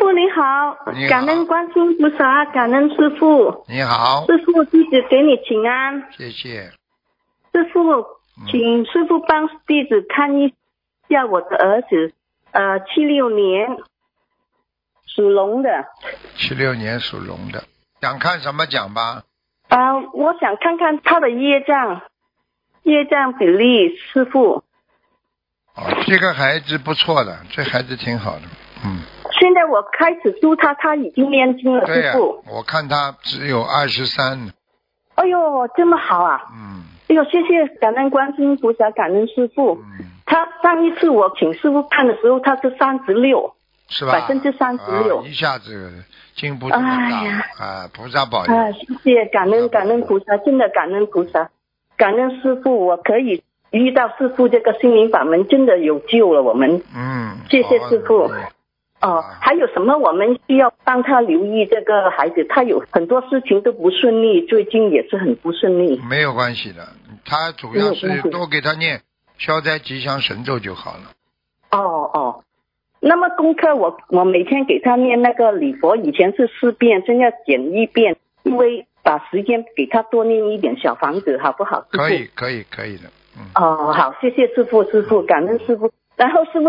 傅你好， 你好感恩观世音菩萨，感恩师傅。 你好， 师傅弟子给你请安。 谢谢。 师傅，请师傅帮弟子看一下我的儿子，76年属龙的。 76年属龙的，想看什么讲吧？ 我想看看他的业障比例，师傅。 这个孩子不错的，这孩子挺好的。 现在我开始giúp他，他已经念经了， 对呀、 师傅。 我看他只有23。 哎呦，这么好啊！哎呦，谢谢，感恩观世音菩萨，感恩师傅。他上一次我请师傅看的时候，他是36%， 是吧 36%。 一下子进步这么大，菩萨保佑。 谢谢，感恩菩萨，真的感恩菩萨，感恩师傅，我可以遇到师傅这个心灵法门，真的有救了我们。谢谢师傅。还有什么我们需要帮他留意？这个孩子他有很多事情都不顺利，最近也是很不顺利。 没有关系的，他主要是多给他念消灾吉祥神咒就好了。 那么功课我每天给他念那个礼佛，以前是4遍，现在减1遍，因为把时间给他多念一点小房子，好不好？ 可以的。 好，谢谢师傅，感恩师傅。然后师傅